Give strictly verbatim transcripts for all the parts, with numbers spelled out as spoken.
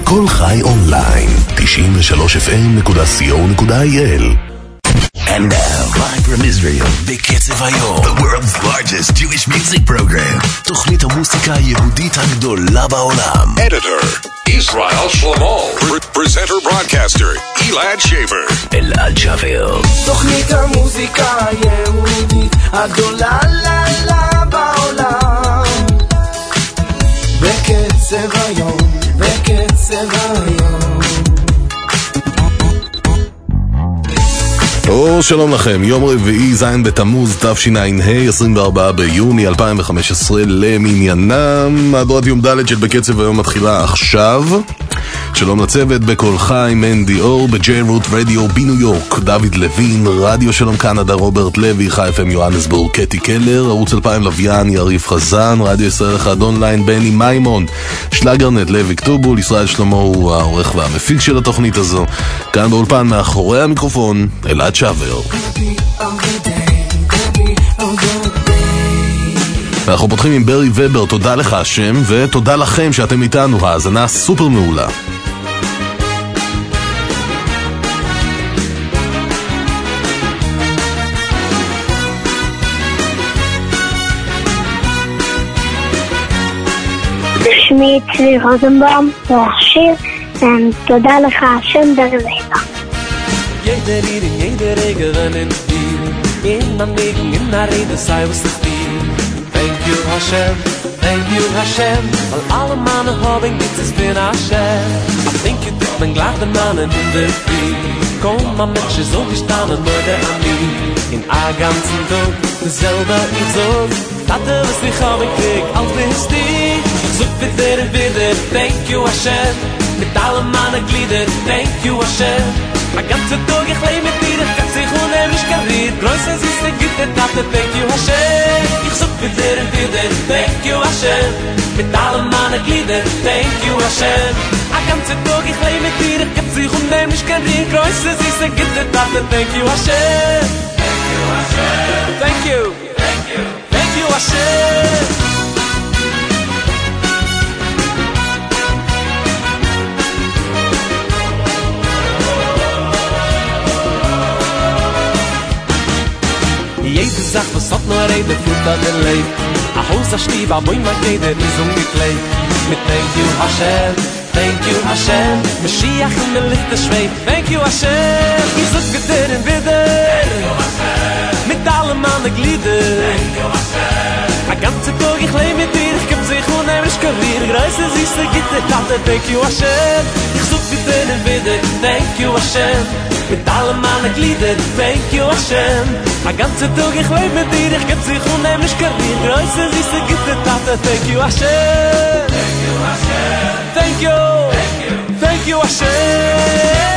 כל חי אונליין, תשעים ושלוש אף אם נקודה סי או נקודה איי אל. And now, live from Israel, בקצב היום, the world's largest Jewish music program, תוכנית המוסיקה היהודית הגדולה בעולם. Editor, Israel Shlomo. Presenter, broadcaster, Elad Shaver. אלעד שבר. תוכנית המוסיקה היהודית הגדולה ללה בעולם. בקצב היום, בקצב היום. או שלום לכם, יום רביעי זין בתמוז תשע"ה, עשרים וארבעה ביוני אלפיים וחמש עשרה למניינם. מהדורת יום ד' של בקצב היום מתחילה עכשיו. שלום לצוות בכל חי, מנדי אור, בג'יי רוט רדיו בניו יורק, דוד לוין, רדיו שלום קנדה, רוברט לוי, חי אף אם יוהנסבורג, קטי קלר, ערוץ אלפיים לוויין, יריב חזן, רדיו ישראל אחד אונליין, בני מימון, שלגרנט, לוי כתובול, ישראל שלמה הוא העורך והמפיק של התוכנית הזו. כאן באולפן מאחורי המיקרופון, אלעד שבר. ואנחנו פותחים עם ברי ובר, תודה לך השם, ותודה לכם שאתם איתנו, האזנה סופר מעולה. שמי צבי רוזנבאום, והשיר, תודה לך השם ברי ובר. Jeder hier in jeder Ege wennen dir In am Negen, in der Rede sei was dich dir Thank you Hashem, thank you Hashem Weil alle Mannen haben nichts bin Hashem I think you did mein gleich den Mannen in der Fried Komm, man Mensch ist so gestanden, nur der Ami In a ganzen Tag, dasselbe ich sag Tate, was ich hab ich krieg, als bist dich Ich such wieder und wieder, thank you Hashem Mit allen Mannen Glieder, thank you Hashem A ganze Tag ich lebe mit dir, ich kann sich unheimlich karriert Größe ist eine gute Tate, thank you Hashem Ich such wieder und wieder, thank you Hashem Mit allen meinen Glieder, thank you Hashem A ganze Tag ich lebe mit dir, ich kann sich unheimlich karriert Größe ist eine gute Tate, thank you Hashem Thank you Hashem Thank you Thank you Thank you Hashem Jede Sache, was hat nur Rede, führt an den Leib A Haus, a Stieb, a Bäume, jeder ist ungeklebt Mit thank you Hashem, thank you Hashem Mashiach in der Licht der Schweib Thank you Hashem Ich such wieder und wieder Thank you Hashem Mit allen meinen Glieder Thank you Hashem A ganze Tag ich lebe mit dir Ich geb sich unheimlich karriere Größe süße Gitter, Tate, thank you Hashem Ich such wieder und wieder Thank you Hashem Mit allen meinen Glieder, thank you Hashem A ganze Tag ich lebe mit dir, ich geb sich unheimlich karriere Größe süße Gitter, Tate, thank you Hashem Thank you Hashem Thank you Thank you Thank you Hashem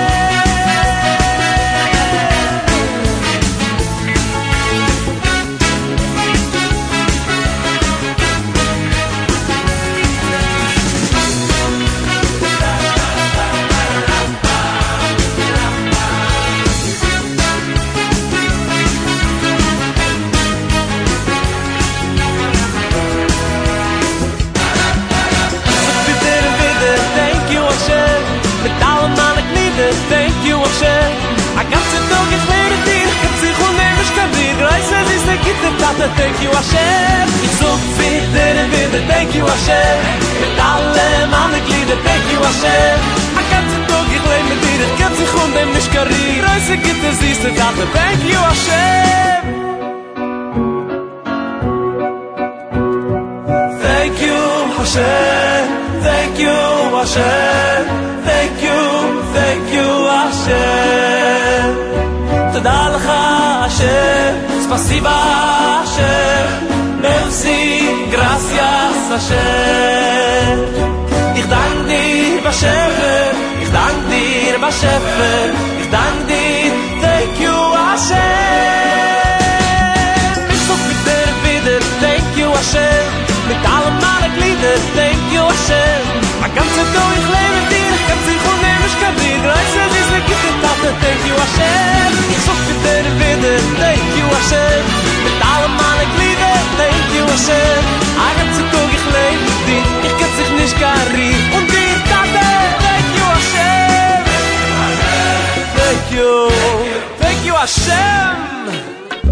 Thank you Hashem A ganze Tag ich lebe mit dir Ich geb sich unheimlich karriere Größe ist eine gute Tate Thank you Hashem Ich such wieder und wieder Thank you Hashem Mit allen meinen Glieder Thank you Hashem A ganze Tag ich lebe mit dir Ich geb sich unheimlich karriere Größe gibt es ist eine Tate Thank you Hashem Thank you Hashem Thank you Hashem Thank you Thank you Hashem Toda lecha Hashem Spasiba Hashem Merci Gracias Hashem Ich dank dir Bashefer Ich dank dir Bashefer Ich dank dir Thank you Hashem Ich such wieder wieder Thank you Hashem Mit allen meinen Glieder Thank you Hashem A ganze Tag ich lebe mit dir Ich kann sich unheimlich karriere Größe ist eine gute Tate Thank you Hashem Ich such wieder wieder Thank you Hashem Mit allen meinen Glieder Thank you Hashem A ganze Tag ich lebe mit dir Ich kann sich nicht karriere Und dir Tate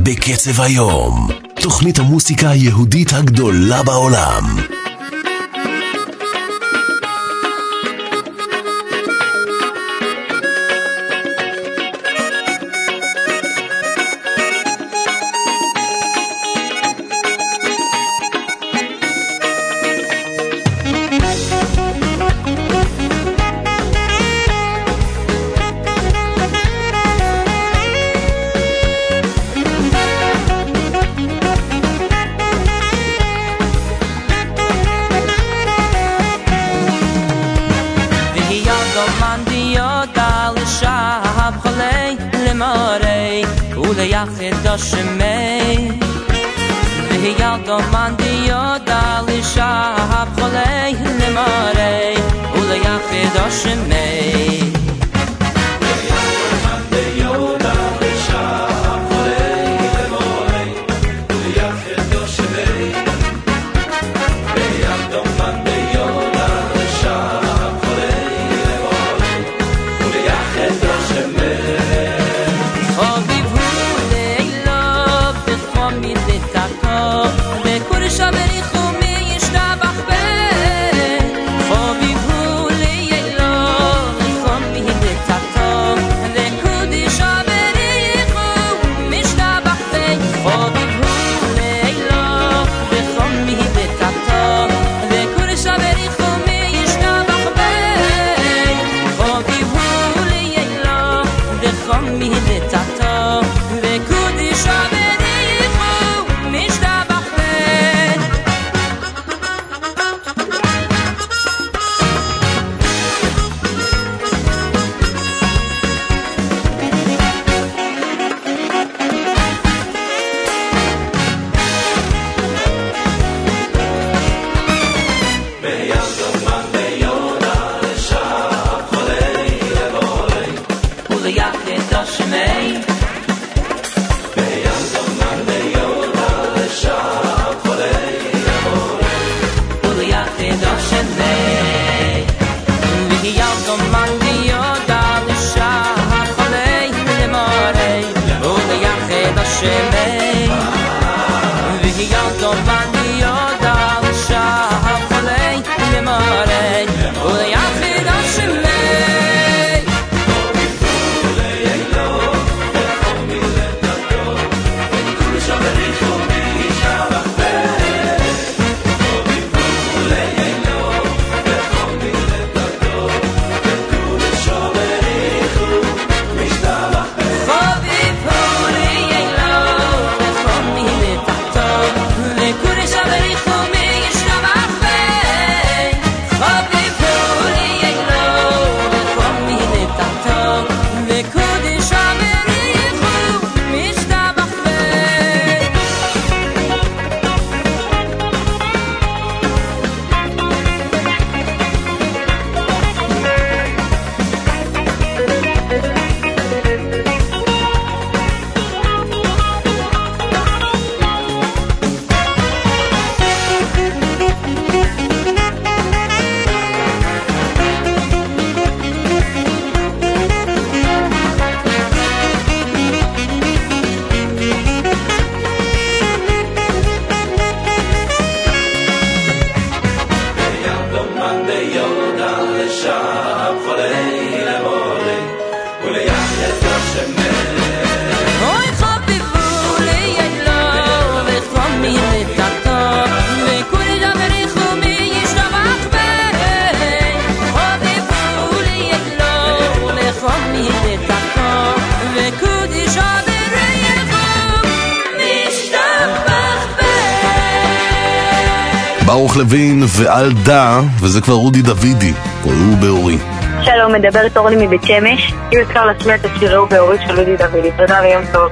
בקצב היום, תוכנית המוסיקה היהודית הגדולה בעולם. Shemay ve yaldo man di yoda li shahab kholei lemarei u le yachid shemay ve yaldo man di yoda li shahab kholei lemarei u le yachid shemay ve yaldo man di yoda li shahab kholei lemarei u le yachid shemay ברוך לוין ואלדה, וזה כבר רודי דוידי, הוא באורי. שלום, מדברת אורלי מבית שמש. אם אפשר להשמיע את השיר הוא באורי של רודי דוידי. תודה ויום טוב.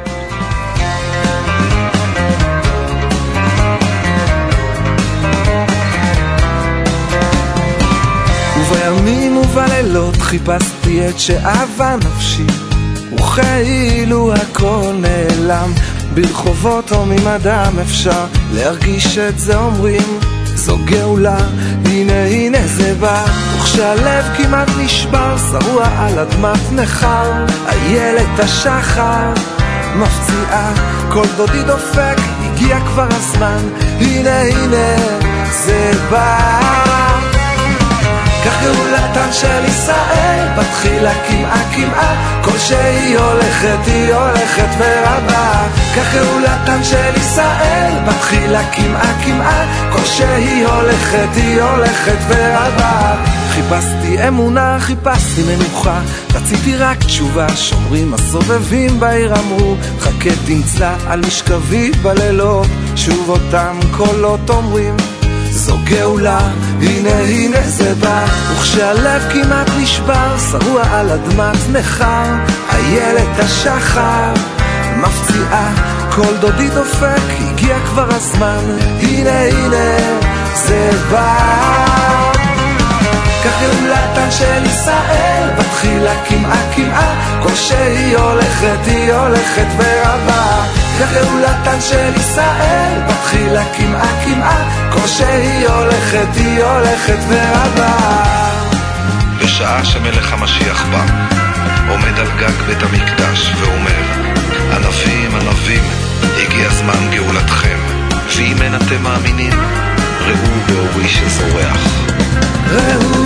ובימים ובלילות חיפשתי את שאהבה נפשי, וכאילו הכל נעלם. ברחובות או ממדם אפשר להרגיש את זה, אומרים זו גאולה, הנה הנה זה בא. וכשהלב כמעט נשבר, שרוע על אדמת נחר, איילת השחר מפציעה, כל דודי דופק, הגיע כבר הזמן, הנה הנה זה בא. כך גאולתן של ישראל, בתחילה כמעה כמעה, כל שהיא הולכת היא הולכת ורבה. כך גאולתן של ישראל, בתחילה כמעה כמעה, כל שהיא הולכת היא הולכת ורבה. חיפשתי אמונה, חיפשתי מנוחה, רציתי רק תשובה, שומרים הסובבים בעיר אמרו, חכה תמצא על משכבי בלילות, שוב אותם קולות אומרים, זו גאולה, הנה הנה זה בא. וכשהלב כמעט נשבר, שרוע על אדמת נחר, איילת השחר מפציעה, כל דודי דופק, הגיע כבר הזמן, הנה הנה זה בא. כך גאולתן של ישראל, בתחילה כמעה כמעה, כל שהיא הולכת היא הולכת ורבה. כך גאולתן של ישראל, בתחילה כמעה כמעה, כל שהיא הולכת היא הולכת ורבה. בשעה שמלך המשיח בא, עומד על גג בית המקדש ואומר, ענבים ענבים, הגיע זמן גאולתכם, ואם אין אתם מאמינים, ראו באורי שזורח. ראו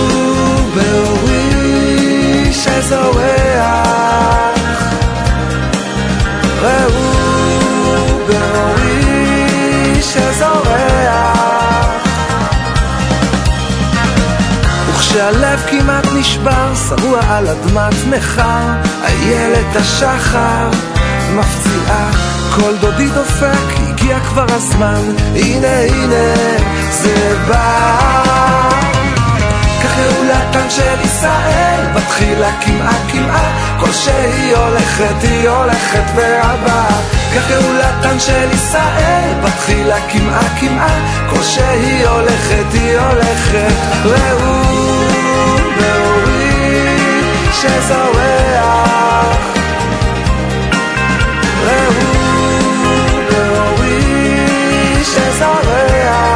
באורי שזורח, ראו באורי שזורח. וכשהלב כמעט נשבר, שרוע על אדמת נחר, איילת השחר מפציעה, כל דודי דופק, הגיע כבר הזמן, הנה הנה זה בא. כך גאולתן של ישראל, בתחילה כמעה כמעה, כל שהיא הולכת היא הולכת ורבה. כך גאולתן של ישראל, בתחילה כמעה כמעה, כל שהיא הולכת היא הולכת. ראו באורי שזורח, ראו באורי שזורח.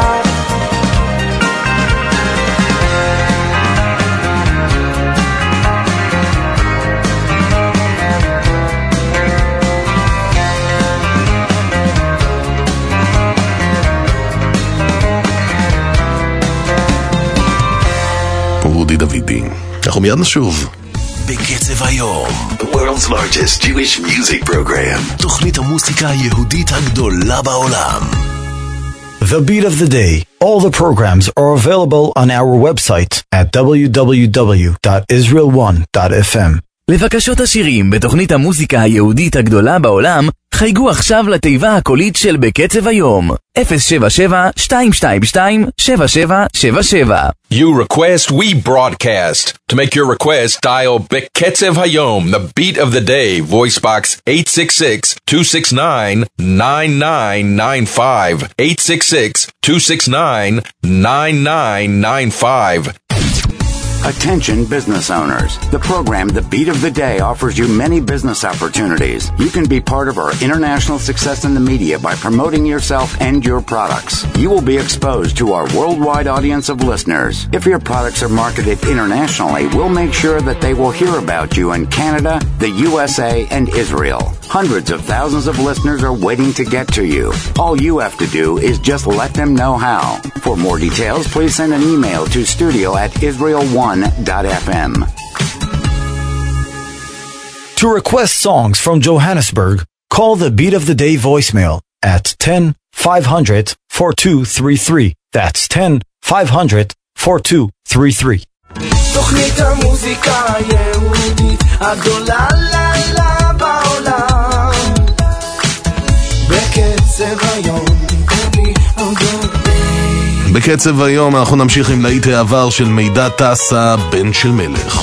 רודי דוידי. אנחנו מיד נשוב. בקצב היום, the world's largest Jewish music program. תוכנית המוסיקה היהודית הגדולה בעולם. The Beat of the Day. All the programs are available on our website at w w w dot israel one dot f m. לבקשות השירים בתוכנית המוסיקה היהודית הגדולה בעולם, חייגו עכשיו לתיבה הקולית של בקצב היום. אפס שבע שבע שתיים שתיים שתיים שבע שבע שבע שבע. You request, we broadcast. To make your request, dial Beketzev Hayom, the beat of the day, voice box eight six six, two six nine, nine nine nine five, eight six six, two six nine, nine nine nine five. Attention business owners. The program The Beat of the Day offers you many business opportunities. You can be part of our international success in the media by promoting yourself and your products. You will be exposed to our worldwide audience of listeners. If your products are marketed internationally, we'll make sure that they will hear about you in Canada, the U S A, and Israel. Hundreds of thousands of listeners are waiting to get to you. All you have to do is just let them know how. For more details, please send an email to studio at israel one dot f m. To request songs from Johannesburg, call the Beat of the Day voicemail at ten five hundred four two three three. That's ten five hundred four two three three. תוכנית המוזיקה היהודית הגדולה לילה בעולם, בקצב היום. בקצב היום אנחנו נמשיך עם להיט העבר של מידע טסה, בן של מלך.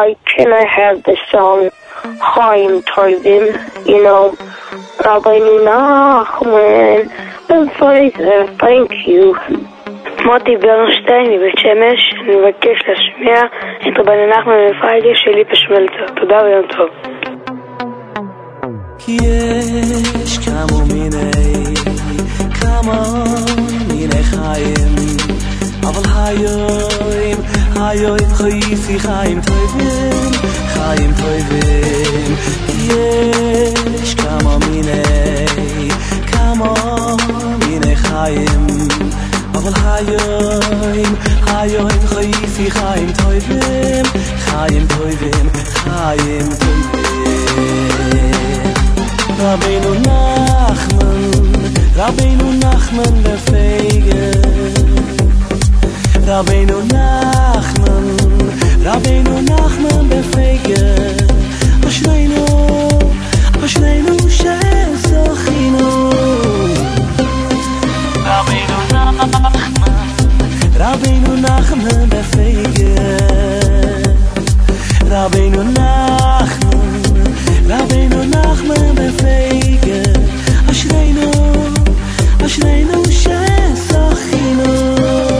why can I have the song Chaim Tovim? You know, Rabbeinu Nachman, Ben Pfizer, thank you. מוטי ברנשטיין מבית שמש, אני מבקש להשמיע את רבנו נחמן בן פייגה של ליפה שמלצר. תודה ויום טוב. כי יש כמה מיני, כמה מיני חיים, אבל היום, היום חייסי חיים טובים, חיים טובים. יש כמה מיני, כמה מיני חיים, אבל היום, היום חייסי חיים טובים, חיים טובים, חיים טובים. רבינו נחמן, רבינו נחמן בפייגה, רבינו נחמן, רבינו נחמן בפייגה, אשרינו, אשרינו שזכינו. רבינו נחמן, רבינו נחמן בפייגה, רבינו נחמן, רבינו נחמן בפייגה, אשרינו, אשרינו שזכינו.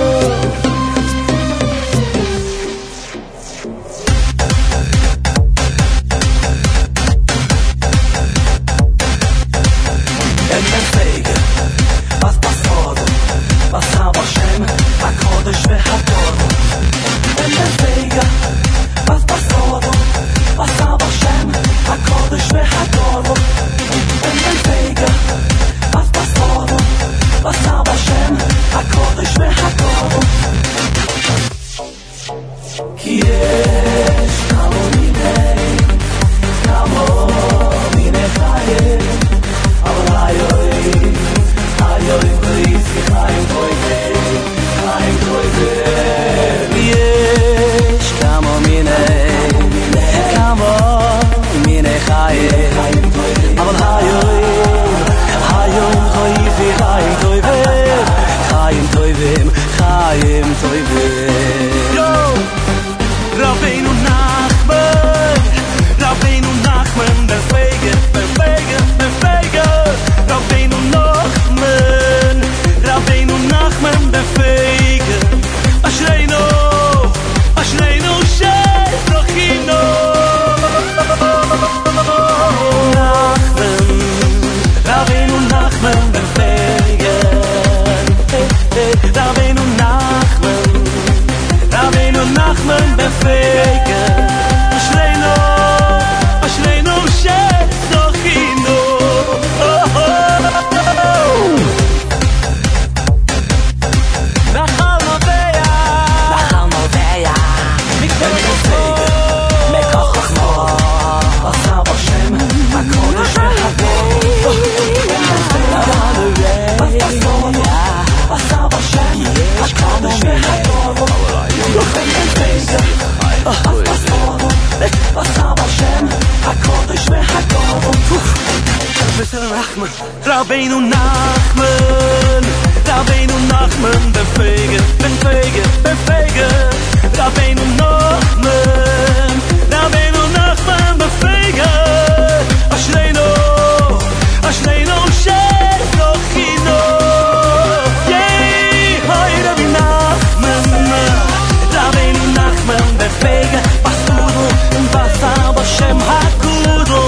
Rabbeinu Nachman, Rabbeinu Nachman befege, befege, befege. Rabbeinu Nachman, Rabbeinu Nachman befege. Ashreinu, Ashreinu shezochinu. Yay, hay Rabbeinu Nachman, Rabbeinu Nachman befege. Basudu, basar b'shem hakudu.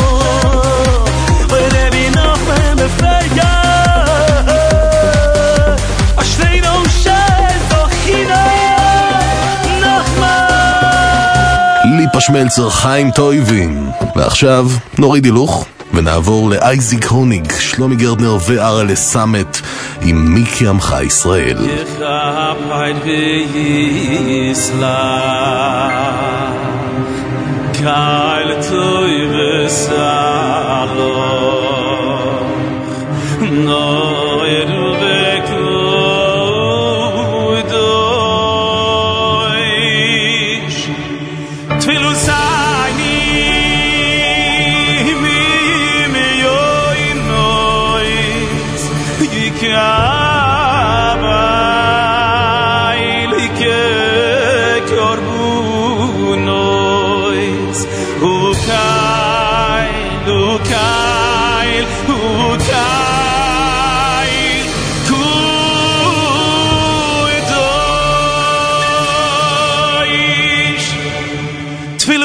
ליפה שמלצר, חיים טויבים. ועכשיו נוריד הילוך ונעבור לאייזיק הוניג, שלומי גרדנר וארלה סמט עם מיקי עמך ישראל. יחפת ויסלח קהל טוב וסלוח נויר וקודש תפילו סייני מימי נויס יקאבי ליקה קורבונוי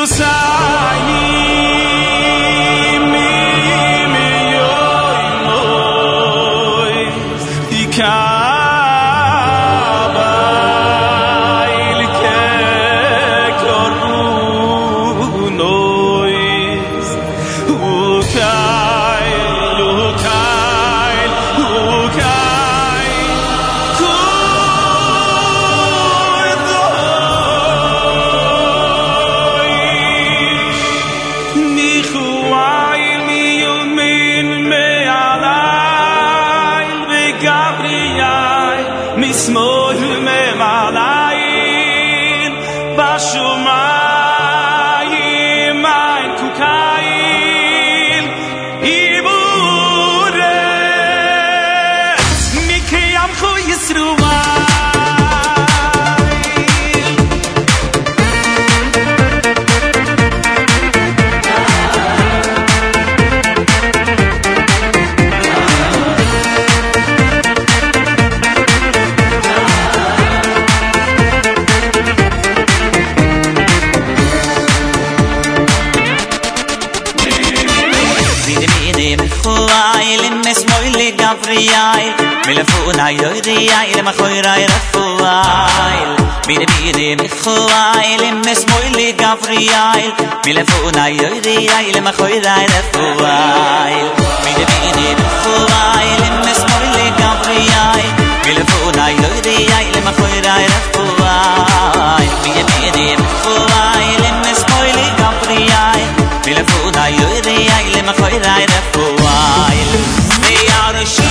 Milafuna yoyriay le makhoyray rafuay Mine mine mikhoay le mesmoyli gavriay Milafuna yoyriay le makhoyray rafuay Mine mine mikhoay le mesmoyli gavriay Milafuna yoyriay le makhoyray rafuay Mine mine mikhoay le mesmoyli gavriay Milafuna yoyriay le makhoyray rafuay Me yaroshi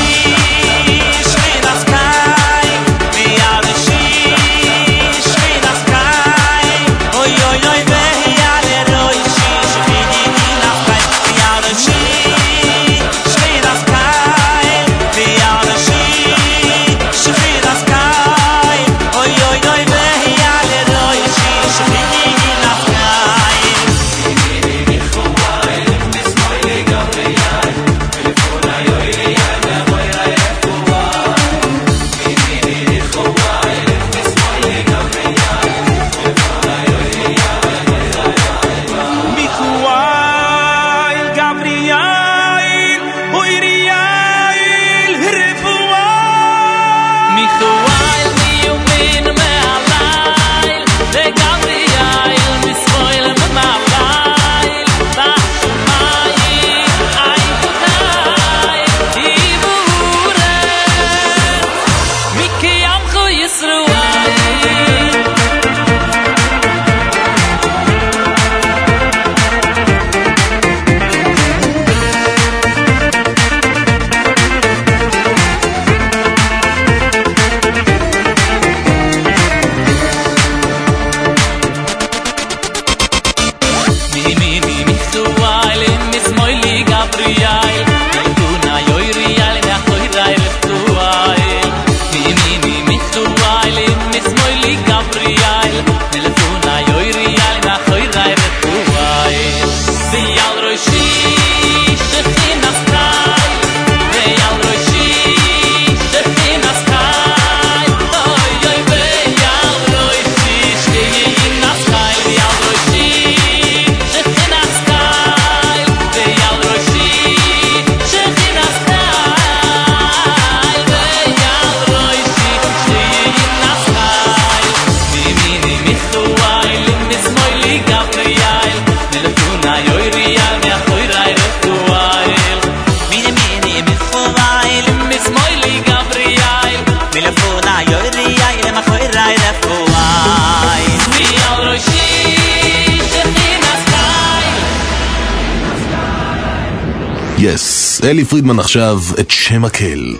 יס, אלי פרידמן עכשיו את שם הקל.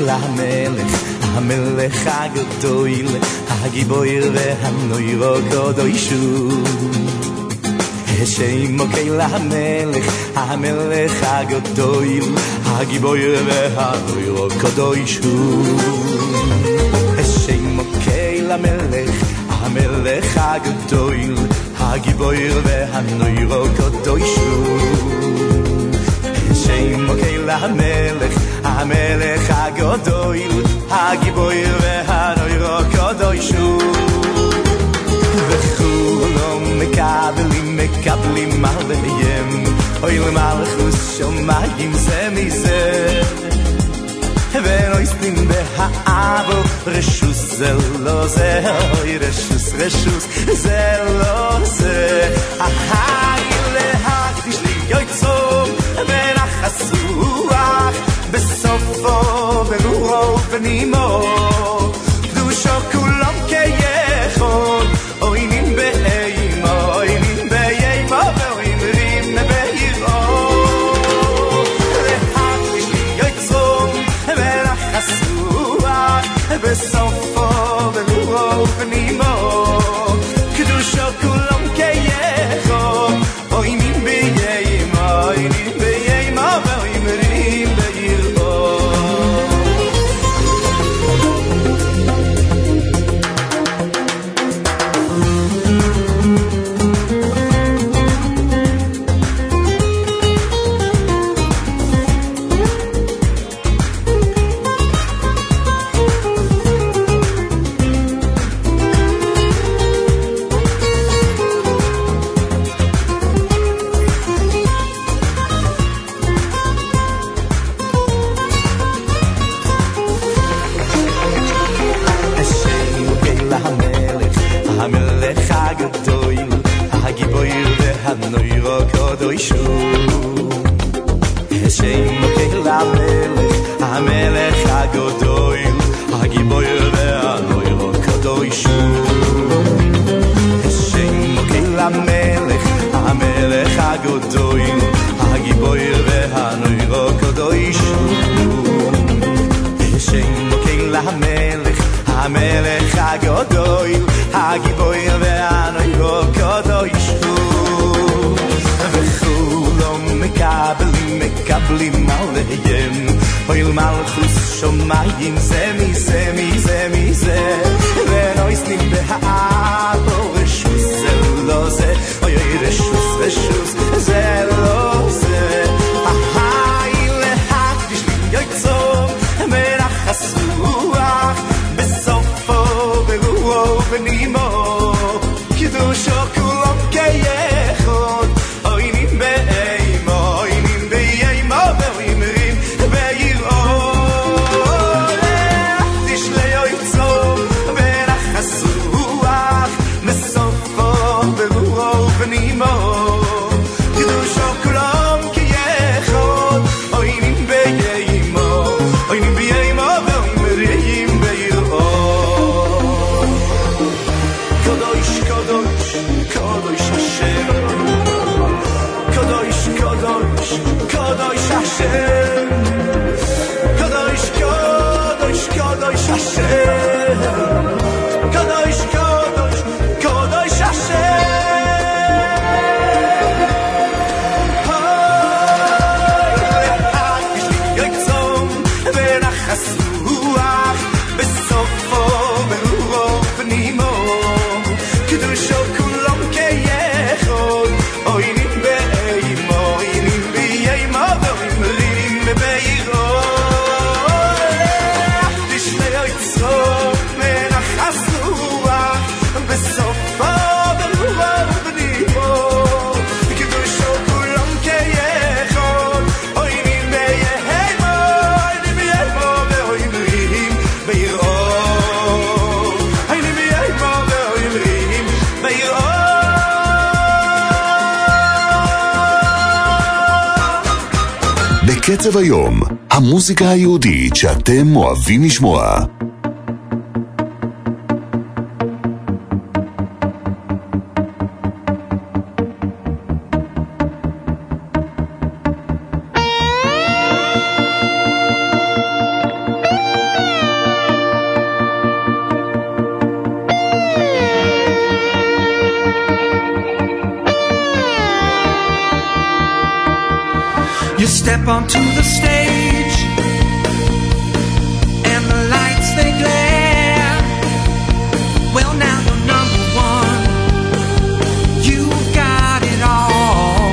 המלך, המלך הגדול, הגיבור והנוירו קדושו. שמו קהילה המלך, המלך הגדול, הגיבור והנוירו קדושו. שמו קהילה המלך, המלך הגדול, הגיבור והנוירו קדושו. שמו קהילה המלך, המלך הגדול, הגיבור והנוירו קדושו. וכולו מקבלים, מקבלים עליהם, אוי למלכוס שמיים זה מזה. ולא יספין בהאבו, רשוס זה לא זה, אוי רשוס, רשוס זה לא זה. ההי להקדיש לי יוצום ונחסוח, בסופו ברוחו בנימו, קדושו כולם כיכול, אוי נים באימו, אוי נים באימו, ואוי מרים בעירו. להקדיש לי יוצום ונחסוח, בסופו ברוחו בנימו, קדושו כולם כיכול, אוי נים באימו, אוי נים באימו, ואוי מרים בעירו. המלך הגדול, הגיבור והנוירו קדושו. שמו קהילה המלך, המלך הגדול, הגיבור והנוירו קדושו. שמו קהילה המלך, המלך הגדול, הגיבור והנוירו קדושו. שמו קהילה המלך, המלך הגדול, הגיבור והנוירו קדושו. וכולו מקבלים, מקבלים עליהם, אוי למלכוס שמיים זה מזה, מזה, מזה. ולא יסנים בהאבו, רשוס זה לא זה, אוי אוי רשוס, רשוס זה לא זה. ההי להקדיש לי יוצום ונחסוח, בסופו ברוחו בנימו, קדושו כולם כיכול, אוי נים באימו, אוי נים באימו, ואוי מרים בעירו. להקדיש ליוצום ונחסוח, בסופו ברוחו בנימו, קדושו כולם כיכול, אוי נים באימו, אוי נים באימו, ואוי מרים בעירו. קדוש, קדוש, קדוש השם, קדוש, קדוש, קדוש השם, קדוש, קדוש, קדוש השם, קדוש, קדוש, קדוש השם. להקדיש לי יוצום ונחסוח, בסופו ברוחו פנימו, קדושו כולם כיכול, אוי נים באימו, אוי נים באימו, ואוי מרים בעירו. להקדיש ליוצום ונחסוח, בסופו ברוחו פנימו, קדושו כולם כיכול, אוי נים באימו, אוי נים באימו, ואוי מרים בעירו. אוי נים באימו, ואוי מרים בעירו. בקצב היום, המוזיקה היהודית שאתם אוהבים לשמוע. onto the stage, and the lights they glare. Well, now you're number one, you've got it all,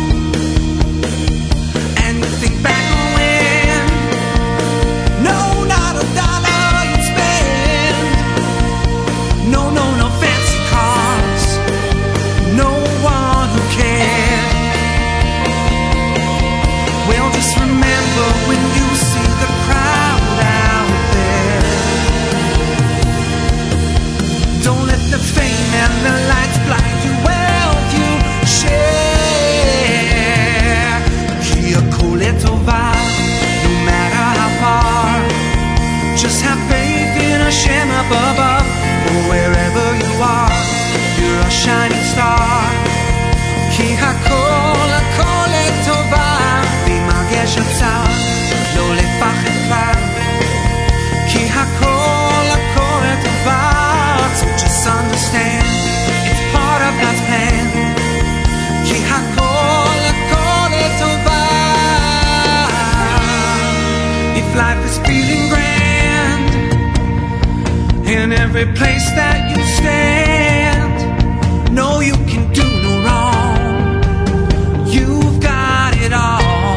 and you think back when, no, not a dollar you'd spend, no, no, no fancy cars, no one who cared. Well, just remember when you see the crowd out there, don't let the fame and the lights blind you. Well, you share Kia Koletova, no matter how far. Just have faith in Hashem above, or wherever you are, you're a shining star. Kia Koletova, יש הצעה, לא לפחד כלל, כי הכל הכל לטובה. So just understand, it's part of God's plan, כי הכל הכל לטובה. If life is feeling grand, in every place that you stand, know you can do no wrong, you've got it all.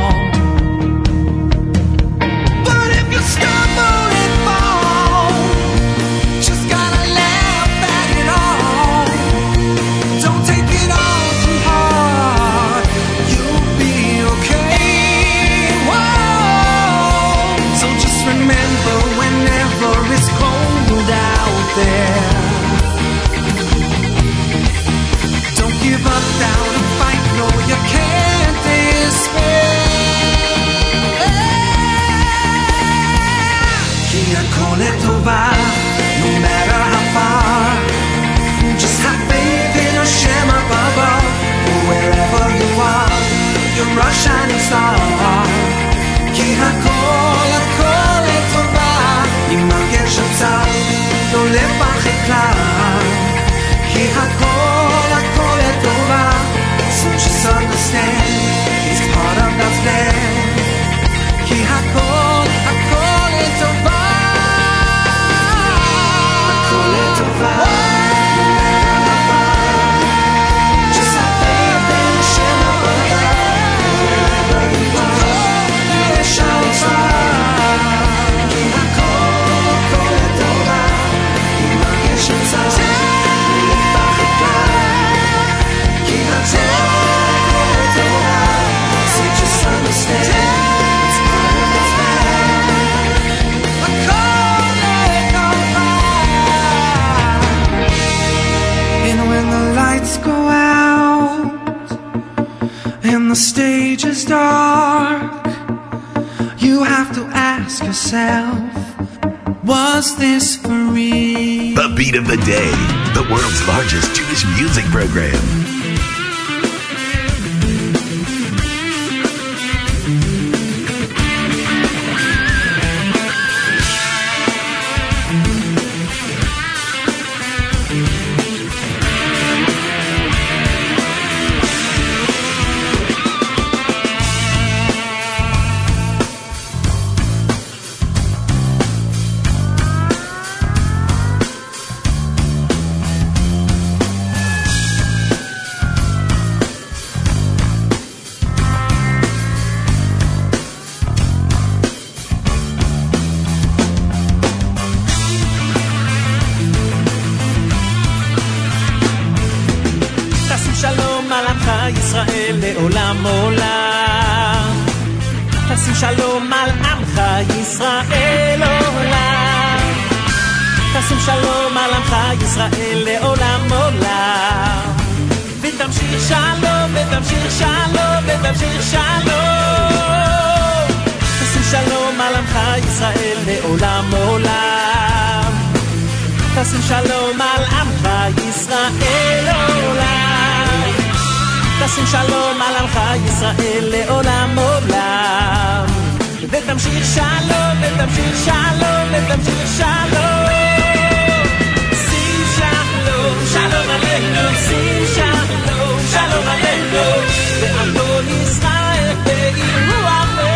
Stumble and fall, just gotta laugh at it all. Don't take it all too hard, you'll be okay. Whoa. So just remember, whenever it's cold out there, don't give up, down and fight. No, you can't despair. Call it over, no matter how far. Just have faith in Hashem above, or wherever you are, you're a shining star. Ki hakol hakol letova, imagеш הצעה, לא לפחד כלל. Ki hakol hakol letova, so just understand, it's part of God's plan. Ki hakol hakol letova. Just have faith in Hashem above, wherever you are, you're a shining star. Ki hakol hakol letova, imageš הצעה, לא לפחד כלל. Ki hakol hakol letova, so just understand, it's part of God's plan. Hakol letova. And when the lights go out and the stage is dark, you have to ask yourself, was this for real? The Beat of the Day, the world's largest Jewish music program. ישראל לעולם עולם, תשים שלום על עמך ישראל עולם, תשים שלום על עמך ישראל לעולם עולם, ותמשיך שלום ותמשיך שלום ותמשיך שלום, תשים שלום על עמך ישראל לעולם עולם, תשים שלום על עמך ישראל עולם, תשים שלום על עמך ישראל לעולם עולם, ותמשיך שלום ותמשיך שלום ותמשיך שלום, שים שלום שלום עלינו, שים שלום שלום עלינו, ועמדון ישראל ויראו עמנו.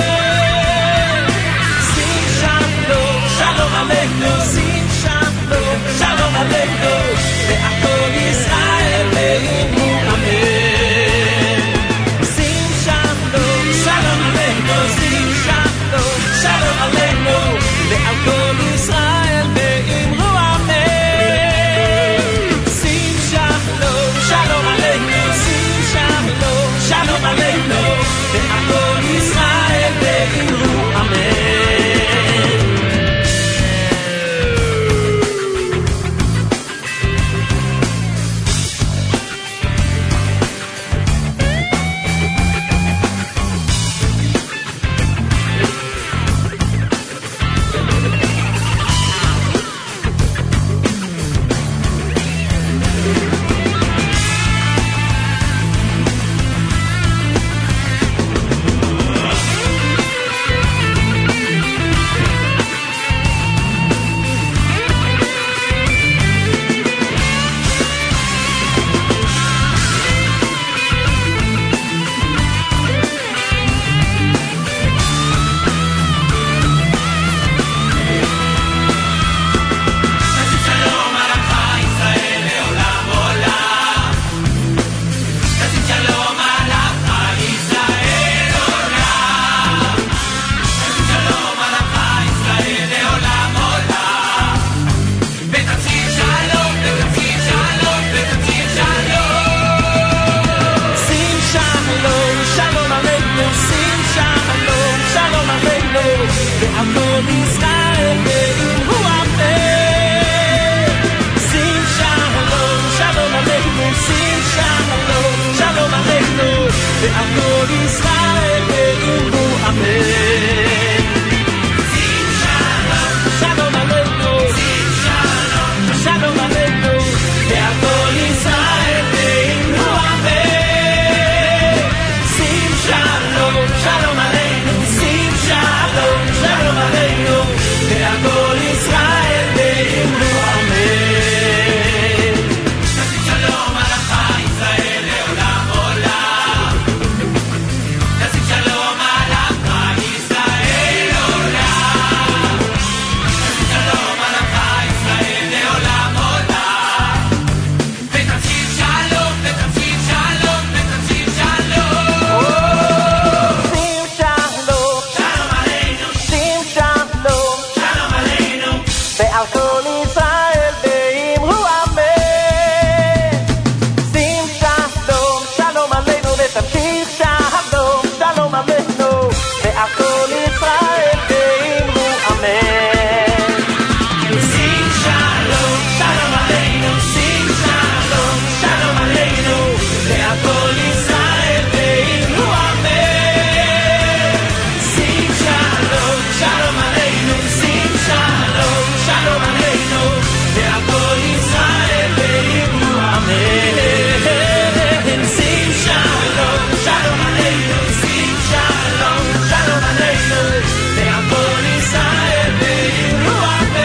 ועל כל ישראל ואמרו אמן. שים שלום, שלום עלינו, שים שלום, שלום עלינו, ועל כל ישראל ואמרו אמן. שים שלום, שלום עלינו, שים שלום, שלום עלינו, ועל כל ישראל ואמרו אמן. שים שלום, שלום עלינו, שים שלום, שלום עלינו, ועל כל ישראל ואמרו אמן. שים שלום עליך ישראל לעולם עולם. שים שלום עליך ישראל לעולם. שים שלום עליך ישראל לעולם עולם. ותמשיך שלום, ותמשיך שלום, ותמשיך שלום. שים שלום, שלום עלינו, שים שלום, שלום עלינו, ועל כל ישראל ואמרו אמן. שים שלום, שלום עלינו, ותמשיך שלום, שלום עלינו, ועל כל ישראל ואמרו אמן. שים שלום, שלום עלינו, שים שלום, שלום עלינו, ועל כל ישראל ואמרו אמן. שים שלום, שלום עלינו, שים שלום, שלום עלינו, ועל כל ישראל ואמרו אמן. שים שלום, שלום עלינו, שים שלום, שלום עלינו, ועל כל ישראל ואמרו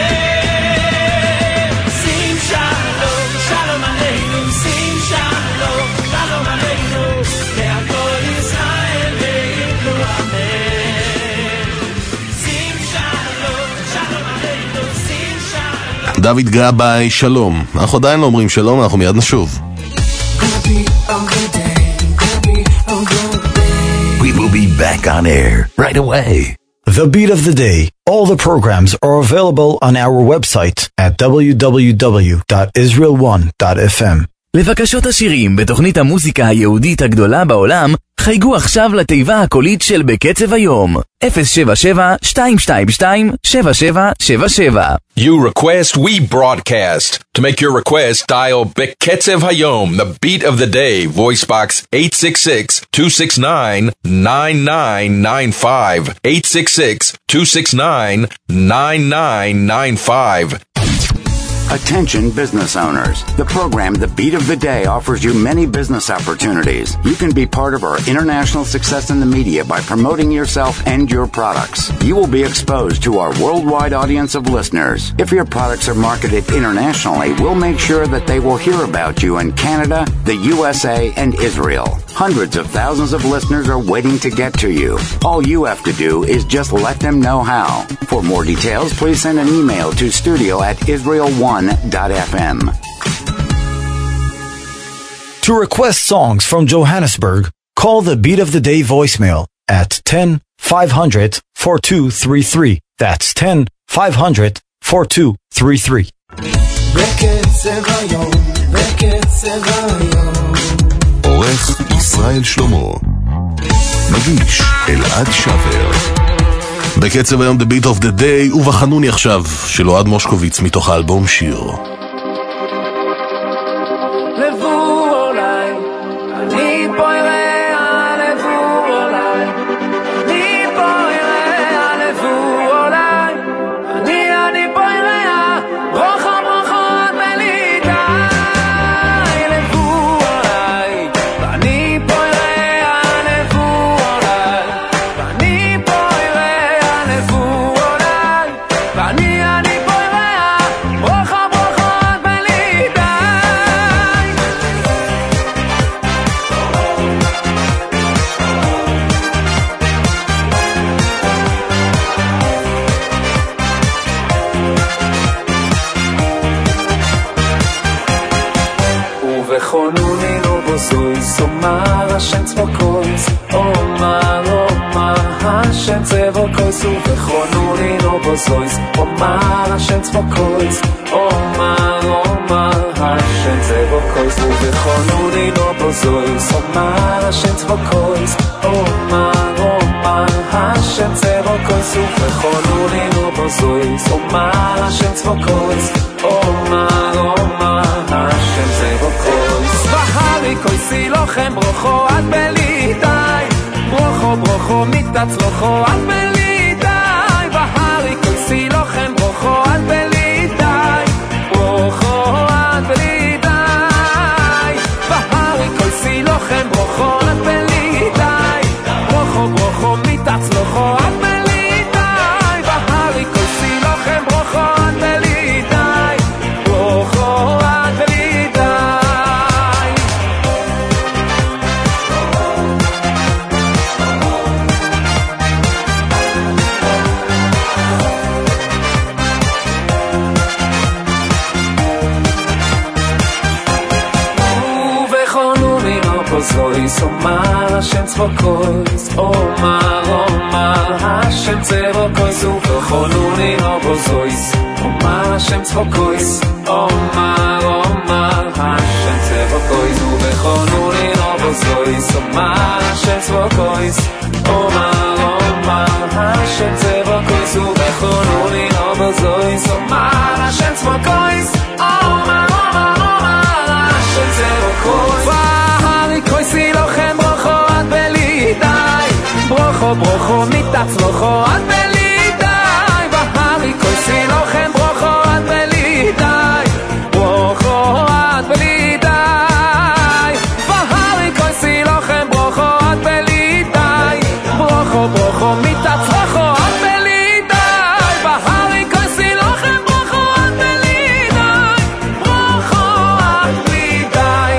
אמן. שים שלום, שלום עלינו, שים שלום, שלום עלינו, ועל כל ישראל ואמרו אמן. שים שלום, שלום עלינו, שים שלום. דוד גבאי, שלום. אנחנו עדיין לא אומרים שלום, אנחנו מיד נשוב. We will be back on air right away. The Beat of the Day. All the programs are available on our website at w w w dot israel one dot f m. לבקשות השירים בתוכנית המוזיקה היהודית הגדולה בעולם, חייגו עכשיו לתיבה הקולית של בקצב היום. אפס שבע שבע שתיים שתיים שתיים שבע שבע שבע שבע. You request, we broadcast. To make your request, dial Beketzev Hayom, the beat of the day, voice box eight six six, two six nine, nine nine nine five, eight six six, two six nine, nine nine nine five. Attention business owners. The program The Beat of the Day offers you many business opportunities. You can be part of our international success in the media by promoting yourself and your products. You will be exposed to our worldwide audience of listeners. If your products are marketed internationally, we'll make sure that they will hear about you in Canada, the U S A, and Israel. Hundreds of thousands of listeners are waiting to get to you. All you have to do is just let them know how. For more details, please send an email to studio at israel one dot f m. To request songs from Johannesburg, call the Beat of the Day voicemail at ten five hundred four two three three. That's ten five hundred four two three three. בקצב היום, בקצב היום. עורך ישראל שלמה. מגיש אלעד שבר. בקצב היום The Beat of the Day, ובחנוני עכשיו של אוהד מושקוביץ מתוך האלבום שיר. לבוא אולי, אני פה יראה, לבוא אולי, אני פה יראה, לבוא אולי, אני אני פה יראה, ברוכה ברוכות מלידה, לבוא אולי, ואני פה יראה, לבוא אולי, ואני פה יראה, לבוא אולי, ואני אני פה יראה, ברוכה ברוכות מלידה. ובחונוני לא בוסויס, אומר השם צבוקויס, אומר אומר השם צבוקויס, ובחונוני לא בוסויס, אומר השם צבוקויס, אומר אומר השם צבוקויס, ובחונוני לא בוסויס, אומר השם צבוקויס, אומר אומר השם צבוקויס, su fechonuni no bozois Omar Hashem tzvokois Omar, Omar Hashem tzvokois Vahari koisi lochem brocho ad belitai Brocho, brocho mitatz-locho ad belitai Vahari koisi lochem brocho ad belitai Brocho ad belitai Vahari koisi lochem brocho ad belitai Brocho, brocho mitatz-locho ad belitai Vahari koisi lochem brocho ad belitai Brocho ad belitai Zois Omar Hashem tzvokois Omar, Omar Hashem tzvokois Uvechonuni no bozois Omar Hashem tzvokois Omar, Omar Hashem tzvokois Uvechonuni no bozois Omar Hashem tzvokois Omar, Omar Hashem tzvokois Uvechonuni no bozois Omar Hashem tzvokois Omar, Omar, Omar Hashem tzvokois koisi lochem brocho ad belitai Brocho, brocho mitatz-locho ad belitai Vahari koisi lochem brocho ad belitai Brocho ad belitai Vahari koisi lochem brocho ad belitai Brocho, brocho mitatz-locho ad belitai Vahari koisi lochem brocho ad belitai Brocho ad belitai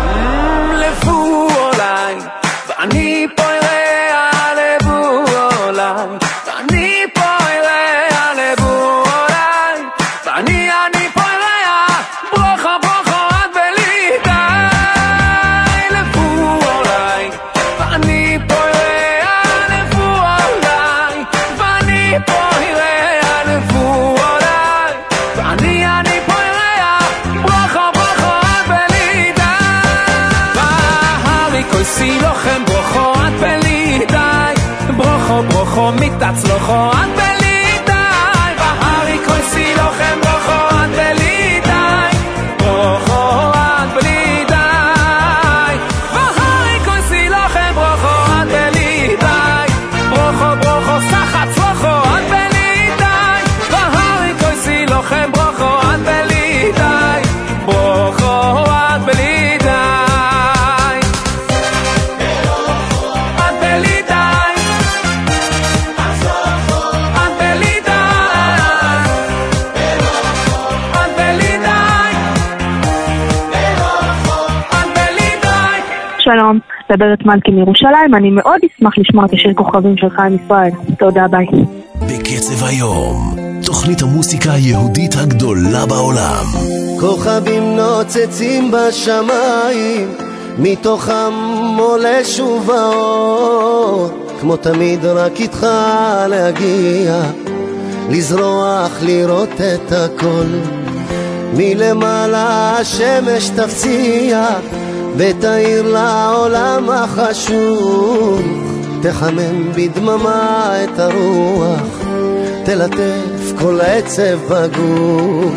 אני פויריה לבו אולי ואני פויריה לבו אולי ואני אני פויריה ברוכו ברוכו עד בלידי לבו אולי ואני פויריה לבו אולי ואני פויריה לבו אולי ואני אני פויריה ברוכו ברוכו עד בלידי והרי כויסי לכם ברוכו ברוכו מיtatz-locho עד בלידי והרי כויסי לכם ברוכו עד בלידי ברוכו עד בלידי והרי כויסי לכם ברוכו עד בלידי ברוכו ברוכו סחץ-locho עד בלידי והרי כויסי לכם ברוכו עד בלידי ברוכו עד בלידי שלום, מדברת מלכי מירושלים, אני מאוד אשמח לשמוע את השיר כוכבים של חיים ישראל. תודה, ביי. בקצב היום, תוכנית המוסיקה היהודית הגדולה בעולם. כוכבים נוצצים בשמיים, מתוכם עולה שוב האור, כמו תמיד רק איתך להגיע, לזרוח לראות את הכל. מלמעלה השמש תפציע ותאיר לעולם החשוך, תחמם בדממה את הרוח, תלטף כל עצב בגוף.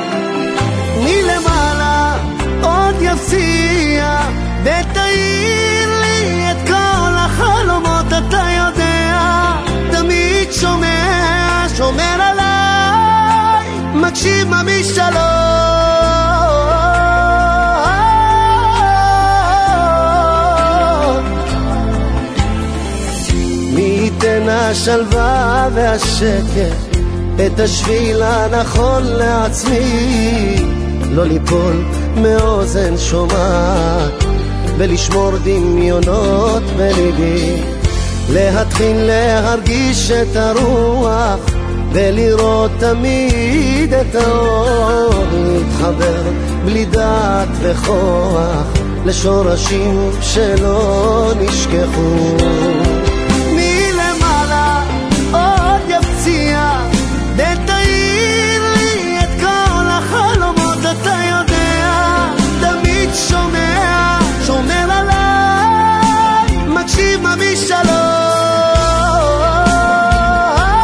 מלמעלה עוד יפציע ותאיר לי את כל החלומות, אתה יודע, תמיד שומע, שומר עליי, מקשיב מה משלום. תן השלווה והשקט, את השביל הנכון לעצמי, לא ליפול מאוזן שומעת ולשמור דמיונות בליבי, להתחיל להרגיש את הרוח ולראות תמיד את האור, להתחבר בלי דעת וכוח לשורשים שלא נשכחו. ותאיר לי את כל החלומות, אתה יודע, תמיד שומע, שומר עליי, מקשיב מה משלום.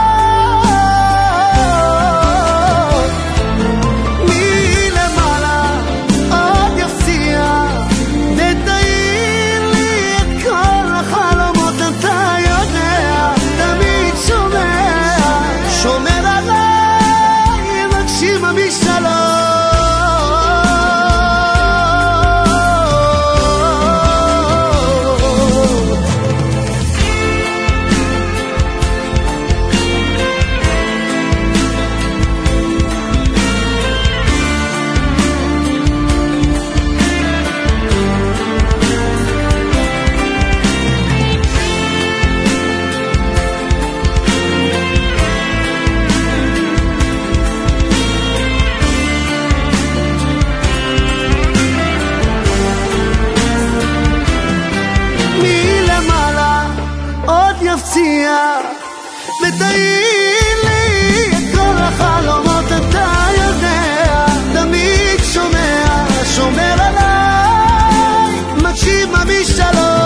תתאי לי את כל החלומות אתה יודע, תמיד שומע, שומר עליי, מקשיב משלום.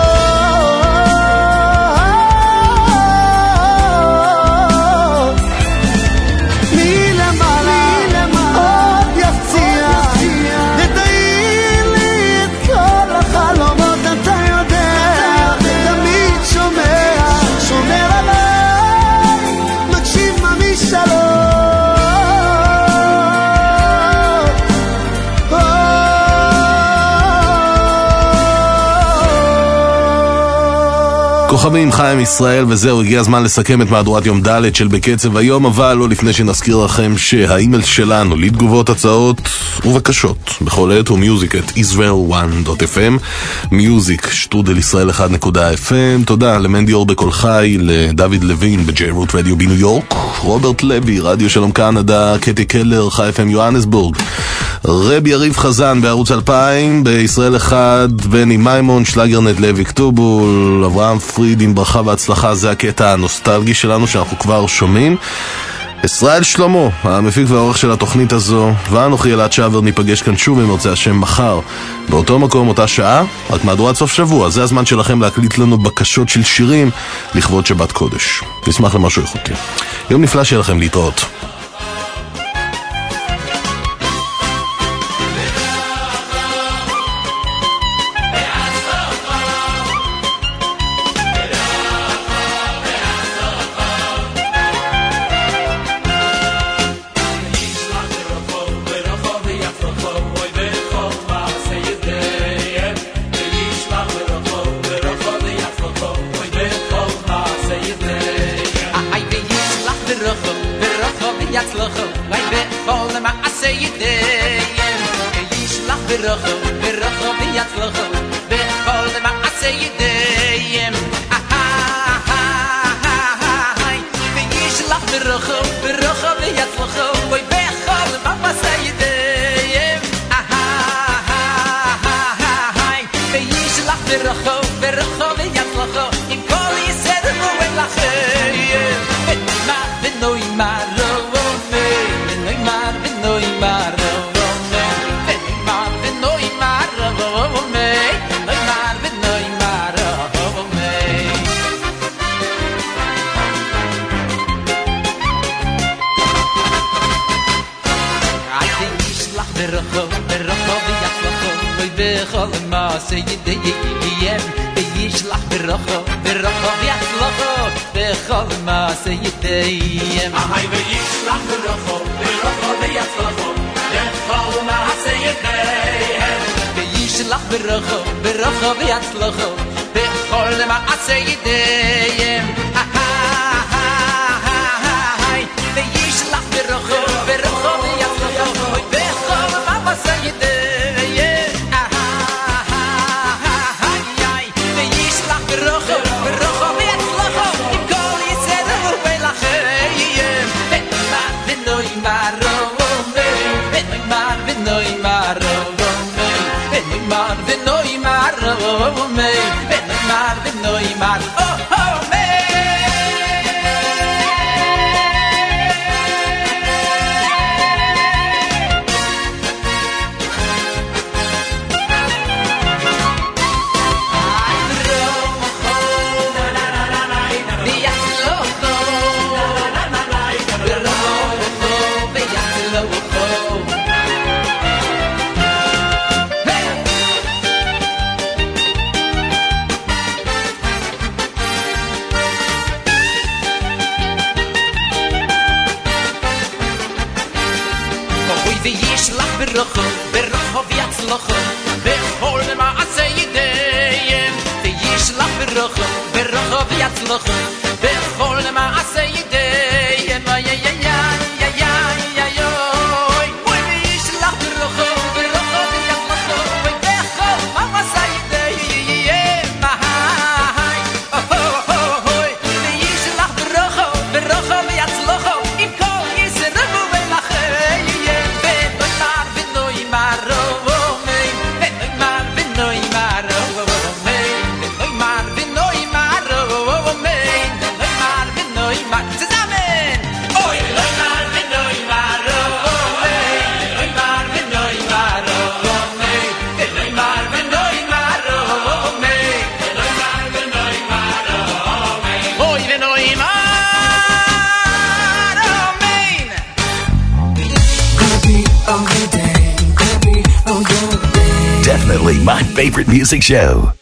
כוכבים חיים ישראל, וזהו, הגיע הזמן לסכם את מהדורת יום ד' של בקצב היום, אבל לא לפני שנזכיר לכם שהאימייל שלנו לתגובות, הצעות ובקשות בכל עת הוא music at israel one dot f m, music שטרודל ישראל אחד נקודה f m. תודה למנדי אור בכל חי, לדוד לוין ב-J Root Radio בניו יורק, רוברט לוי רדיו שלום קנדה, קטי קלר חי אף אם יוהנסבורג, רב יריב חזן בערוץ אלפיים, בישראל אחד בני מימון, שלגרנט לוי כתובול, אברהם פריד עם ברכה והצלחה. זה הקטע הנוסטלגי שלנו שאנחנו כבר שומעים. ישראל שלמה, המפיק והעורך של התוכנית הזו, ואנוכי אלעד שעבר, ניפגש כאן שוב עם מרצה השם מחר באותו מקום, אותה שעה, רק מהדורת סוף שבוע. זה הזמן שלכם להקליט לנו בקשות של שירים לכבוד שבת קודש. נשמח למשהו איכותי. יום נפלא שיהיה לכם, להתראות. Mar, definitely my favorite music show.